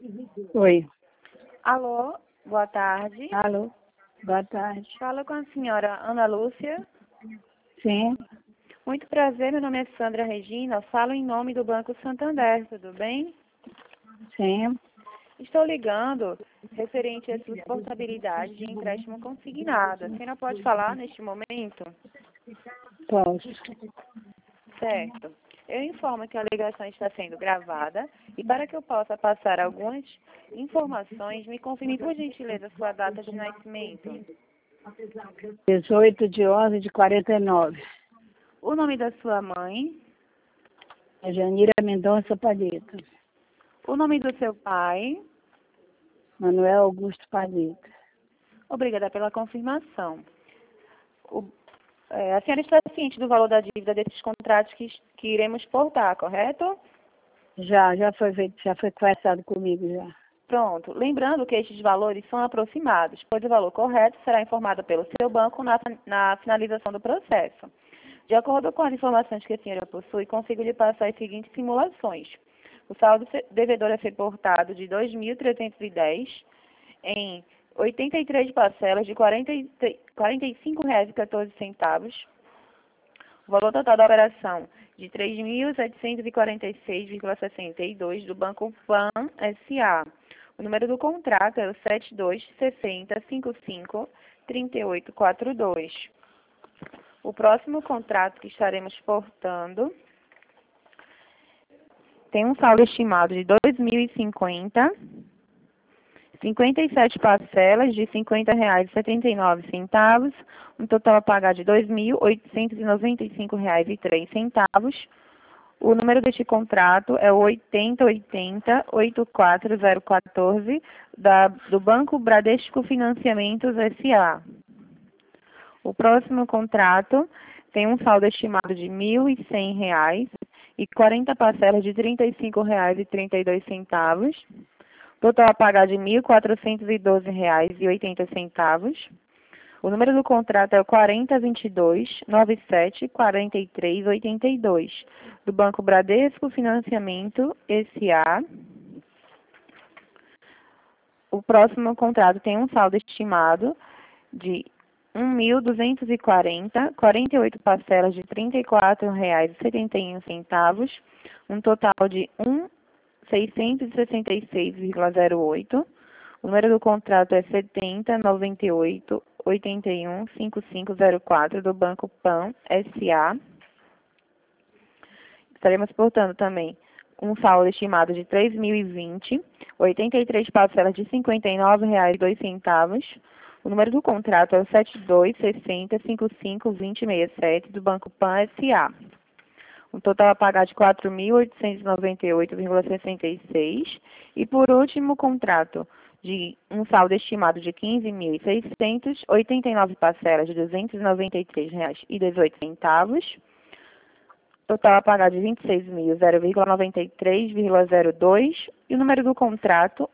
Oi. Alô, boa tarde. Alô. Boa tarde. Falo com a senhora Ana Lúcia. Sim. Muito prazer, meu nome é Sandra Regina. Falo em nome do Banco Santander, tudo bem? Sim. Estou ligando referente à sua portabilidade de empréstimo consignado. A senhora pode falar neste momento? Posso. Certo. Eu informo que a ligação está sendo gravada e para que eu possa passar algumas informações, me confirme por gentileza sua data de nascimento. 18/11/49. O nome da sua mãe, É Janira Mendonça Palheta. o nome do seu pai. Manuel Augusto Palheta. Obrigada pela confirmação. A senhora está ciente do valor da dívida desses contratos que iremos portar, correto? Já foi feito, já foi conversado comigo já. Pronto. Lembrando que estes valores são aproximados, pois o valor correto será informado pelo seu banco na finalização do processo. De acordo com as informações que a senhora possui, consigo lhe passar as seguintes simulações. O saldo devedor a ser portado de 2.310 em 83 parcelas de R$ 45,14. O valor total da operação de 3.746,62 do Banco PAN S.A. O número do contrato é o 7260553842. O próximo contrato que estaremos portando tem um saldo estimado de 2.050, 57 parcelas de R$ 50,79, um total a pagar de R$ 2.895,03. O número deste contrato é o 8080-84014 do Banco Bradesco Financiamentos S.A. O próximo contrato tem um saldo estimado de R$ 1.100 e 40 parcelas de R$ 35,32. Total a pagar de R$ 1.412,80. O número do contrato é o 4022-974382, do Banco Bradesco Financiamento S.A. O próximo contrato tem um saldo estimado de R$ 1.240, 48 parcelas de R$ 34,71, um total de R$ 1.666,08. O número do contrato é 7098-815504 do Banco PAN S.A. Estaremos portando também um saldo estimado de 3.020, 83 parcelas de R$ 59,02. O número do contrato é o 7260552067 do Banco PAN S.A. Um total a pagar de R$ 4.898,66. E por último, contrato de um saldo estimado de 15.600, 89 parcelas de R$ 293,18. Total a pagar de R$ 26.093,02. E o número do contrato,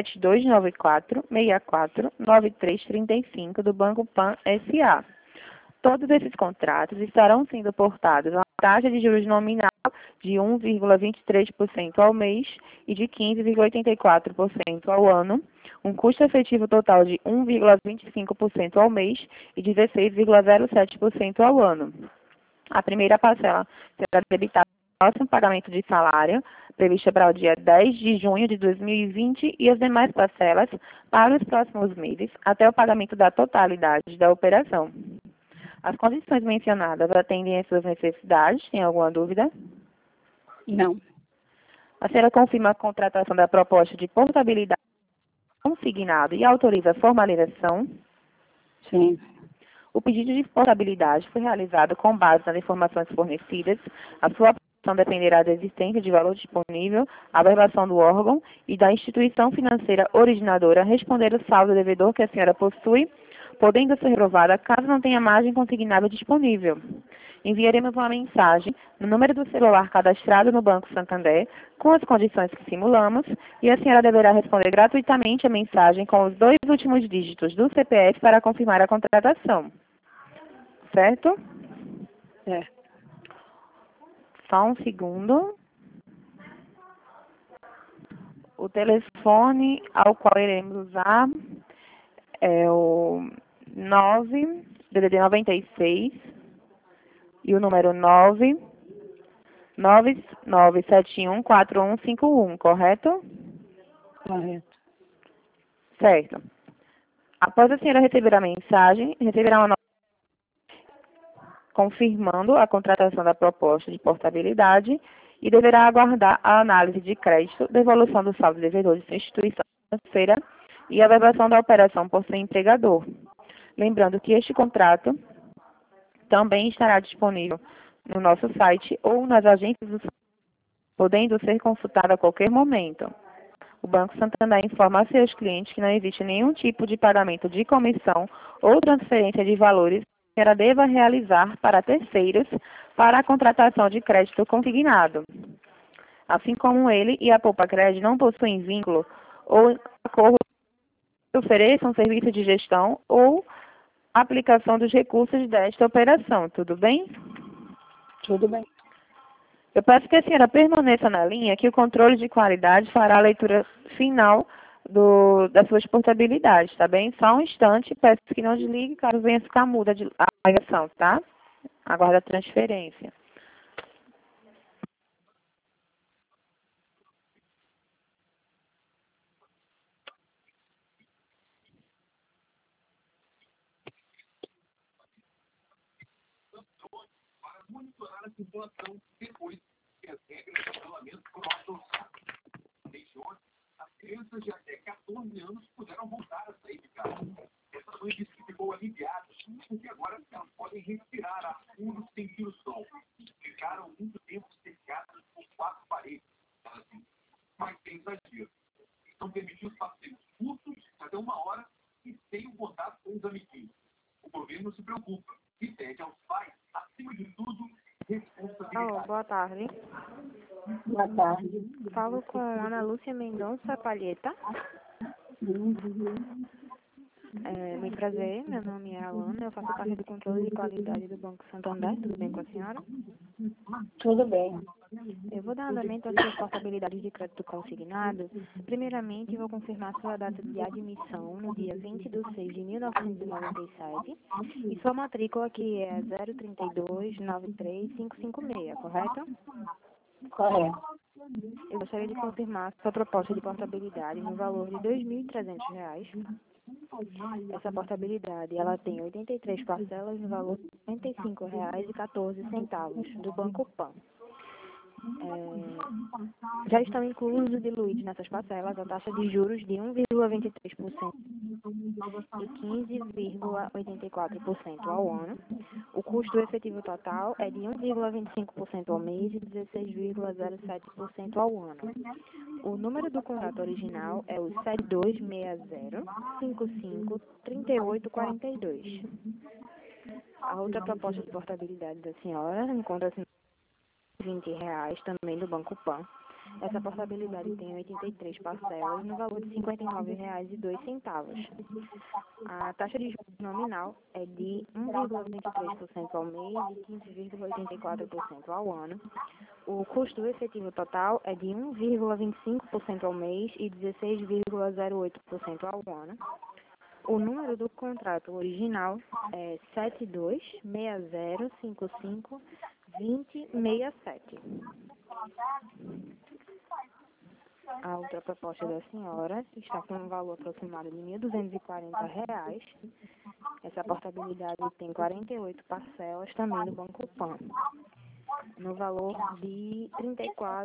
7294-64-9335 do Banco PAN S.A. Todos esses contratos estarão sendo portados a uma taxa de juros nominal de 1,23% ao mês e de 15,84% ao ano, um custo efetivo total de 1,25% ao mês e 16,07% ao ano. A primeira parcela será debitada no próximo pagamento de salário, prevista para o dia 10 de junho de 2020, e as demais parcelas para os próximos meses, até o pagamento da totalidade da operação. As condições mencionadas atendem às suas necessidades? Tem alguma dúvida? Não. A senhora confirma a contratação da proposta de portabilidade consignado e autoriza a formalização? Sim. O pedido de portabilidade foi realizado com base nas informações fornecidas. A sua aprovação dependerá da existência de valor disponível, a averbação do órgão e da instituição financeira originadora responder o saldo devedor que a senhora possui, podendo ser reprovada caso não tenha margem consignável disponível. Enviaremos uma mensagem no número do celular cadastrado no Banco Santander com as condições que simulamos e a senhora deverá responder gratuitamente a mensagem com os 2 últimos dígitos do CPF para confirmar a contratação. Certo? É. Só um segundo. O telefone ao qual iremos usar é o 9, DDD 96, e o número 999714151, correto? Correto. Certo. Após a senhora receber a mensagem, receberá uma nota confirmando a contratação da proposta de portabilidade e deverá aguardar a análise de crédito, devolução do saldo devedor de sua instituição financeira e a averbação da operação por seu empregador. Lembrando que este contrato também estará disponível no nosso site ou nas agências do podendo ser consultado a qualquer momento. O Banco Santander informa a seus clientes que não existe nenhum tipo de pagamento de comissão ou transferência de valores que ela deva realizar para terceiros para a contratação de crédito consignado. Assim como ele e a Poupa Crédito não possuem vínculo ou acordo que ofereçam serviço de gestão ou aplicação dos recursos desta operação. Tudo bem? Tudo bem. Eu peço que a senhora permaneça na linha, que o controle de qualidade fará a leitura final das suas portabilidades, tá bem? Só um instante, peço que não desligue, caso venha ficar muda a ligação, tá? Aguarda a transferência. Alô, boa tarde. Boa tarde. Falo com Ana Lúcia Mendonça Palheta. Muito prazer, meu nome é Alana, eu faço parte do controle de qualidade do Banco Santander. Tudo bem com a senhora? Tudo bem. Eu vou dar andamento às suas portabilidades de crédito consignado. Primeiramente, vou confirmar sua data de admissão no dia 20 de 6 de 1997 e sua matrícula, que é 032-93556, correto? Correto. Eu gostaria de confirmar sua proposta de portabilidade no valor de R$ 2.300. Essa portabilidade, ela tem 83 parcelas no valor de R$ 55,14 do Banco Pan. Já estão inclusos e diluídos nessas parcelas a taxa de juros de 1,23% e 15,84% ao ano. O custo efetivo total é de 1,25% ao mês e 16,07% ao ano. O número do contrato original é o 7260553842. A outra proposta de portabilidade da senhora encontra-se R$ 20 também do Banco Pan. Essa portabilidade tem 83 parcelas no valor de R$ 59,02. A taxa de juros nominal é de 1,23% ao mês e 15,84% ao ano. O custo efetivo total é de 1,25% ao mês e 16,08% ao ano. O número do contrato original é 7260552067. A outra proposta da senhora está com um valor aproximado de R$ 1.240. Essa portabilidade tem 48 parcelas também do Banco Pan, no valor de R$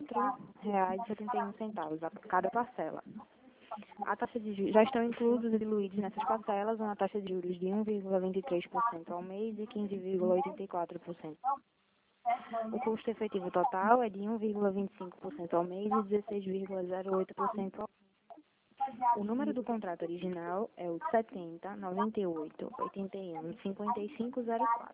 34,71 a cada parcela. A taxa de juros já estão inclusos e diluídos nessas parcelas uma taxa de juros de 1,23% ao mês e 15,84%. O custo efetivo total é de 1,25% ao mês e 16,08% ao ano. O número do contrato original é o 70 98 81 5504.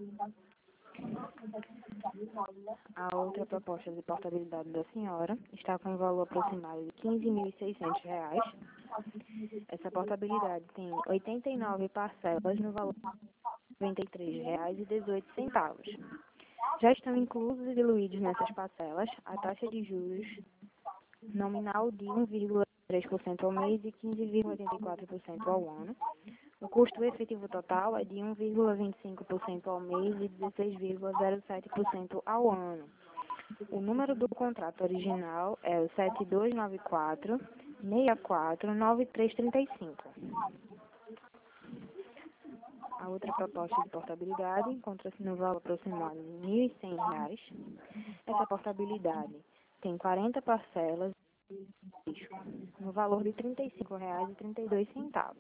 A outra proposta de portabilidade da senhora está com um valor aproximado de R$ 15.600. Essa portabilidade tem 89 parcelas no valor de R$ 93,18. Já estão inclusos e diluídos nessas parcelas a taxa de juros nominal de 1,3% ao mês e 15,84% ao ano. O custo efetivo total é de 1,25% ao mês e 16,07% ao ano. O número do contrato original é o 7294-649335. A outra proposta de portabilidade encontra-se no valor aproximado de R$ 1.100. Essa portabilidade tem 40 parcelas no valor de R$ 35,32.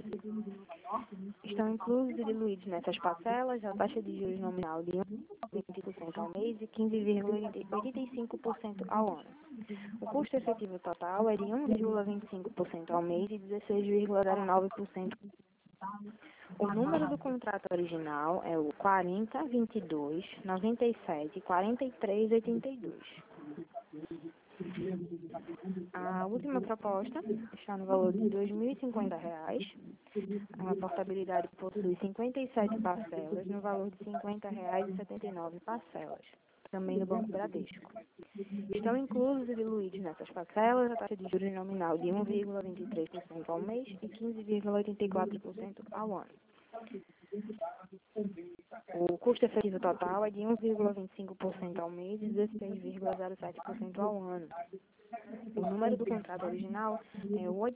Estão inclusos e diluídos nessas parcelas a taxa de juros nominal de 1,20% ao mês e 15,85% ao ano. O custo efetivo total é de 1,25% ao mês e 16,09%. O número do contrato original é o 4022 97 43 82. A última proposta está no valor de R$ 2.050. A portabilidade possui 57 parcelas no valor de R$ 50,79 parcelas, também no Banco Bradesco. Estão inclusos e diluídos nessas parcelas a taxa de juros nominal de 1,23% ao mês e 15,84% ao ano. O custo efetivo total é de 1,25% ao mês e 16,07% ao ano. O número do contrato original é o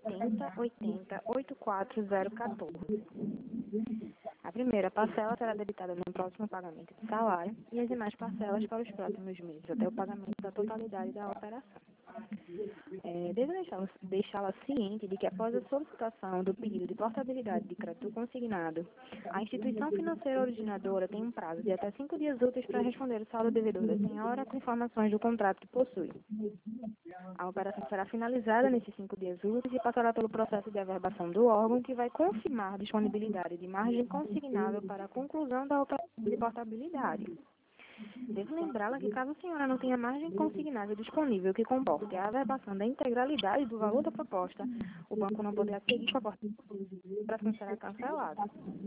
8080-84014. A primeira parcela será debitada no próximo pagamento do salário e as demais parcelas para os próximos meses, até o pagamento da totalidade da operação. Devo deixá-la ciente de que após a solicitação do pedido de portabilidade de crédito consignado, a instituição financeira originadora tem um prazo de até 5 dias úteis para responder o saldo devedor da senhora com informações do contrato que possui. A operação será finalizada nesses 5 dias úteis e passará pelo processo de averbação do órgão, que vai confirmar a disponibilidade de margem consignável para a conclusão da operação de portabilidade. Devo lembrá-la que caso a senhora não tenha margem consignável disponível que comporte a averbação da integralidade do valor da proposta, o banco não poderá seguir com a operação será cancelada.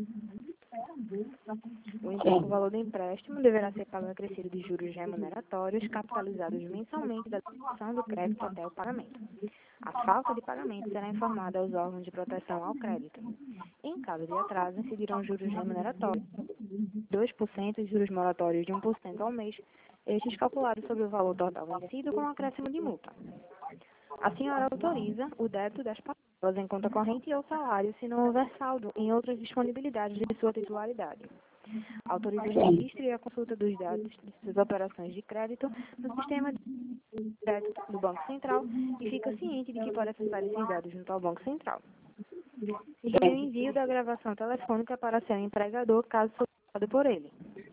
O valor do empréstimo deverá ser pago acrescido de juros remuneratórios capitalizados mensalmente da devolução do crédito até o pagamento. A falta de pagamento será informada aos órgãos de proteção ao crédito. Em caso de atraso, incidirão juros remuneratórios, 2% e juros moratórios de 1% ao mês, estes calculados sobre o valor total vencido com acréscimo de multa. A senhora autoriza o débito das parcelas em conta corrente ou salário se não houver saldo em outras disponibilidades de sua titularidade. Autoriza o registro e a consulta dos dados de suas operações de crédito no sistema de crédito do Banco Central e fica ciente de que pode acessar esses dados junto ao Banco Central. E o envio da gravação telefônica para seu empregador, caso solicitado por ele.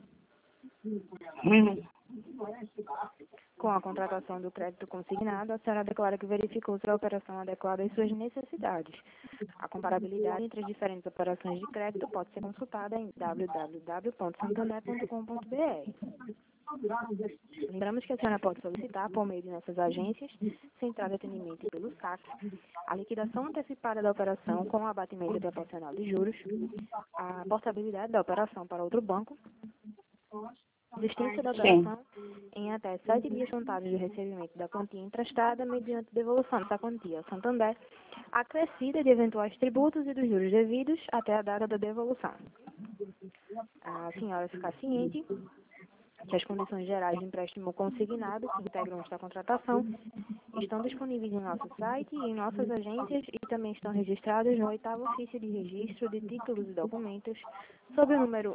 Com a contratação do crédito consignado, a senhora declara que verificou se a operação adequada às suas necessidades. A comparabilidade entre as diferentes operações de crédito pode ser consultada em www.santander.com.br. Lembramos que a senhora pode solicitar, por meio de nossas agências, Central de Atendimento e pelo SAC, a liquidação antecipada da operação com o abatimento proporcional de juros, a portabilidade da operação para outro banco, existência da operação em até 7 dias contados do recebimento da quantia emprestada mediante devolução dessa quantia ao Santander, acrescida de eventuais tributos e dos juros devidos até a data da devolução. A senhora fica ciente que as condições gerais de empréstimo consignado que integram esta contratação estão disponíveis em nosso site e em nossas agências e também estão registradas no 8º ofício de registro de títulos e documentos sob o número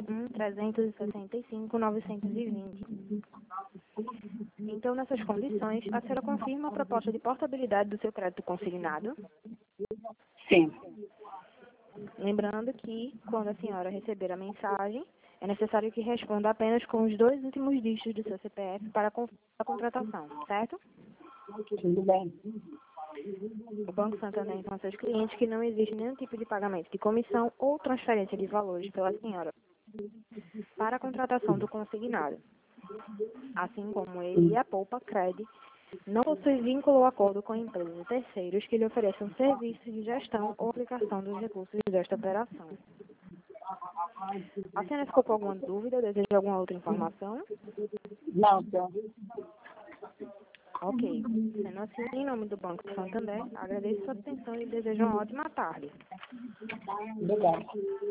1.365.920. Então, nessas condições, a senhora confirma a proposta de portabilidade do seu crédito consignado? Sim. Lembrando que, quando a senhora receber a mensagem, é necessário que responda apenas com os 2 últimos dígitos do seu CPF para a contratação, certo? Tudo bem. O Banco Santander informa aos seus clientes que não existe nenhum tipo de pagamento de comissão ou transferência de valores pela senhora para a contratação do consignado. Assim como ele e a Poupa Cred não possui vínculo ou acordo com empresas e terceiros que lhe ofereçam serviços de gestão ou aplicação dos recursos desta operação. A senhora ficou com alguma dúvida? Deseja alguma outra informação? Não, senhor. Ok. Sendo assim, em nome do Banco Santander, agradeço sua atenção e desejo uma ótima tarde. Obrigada.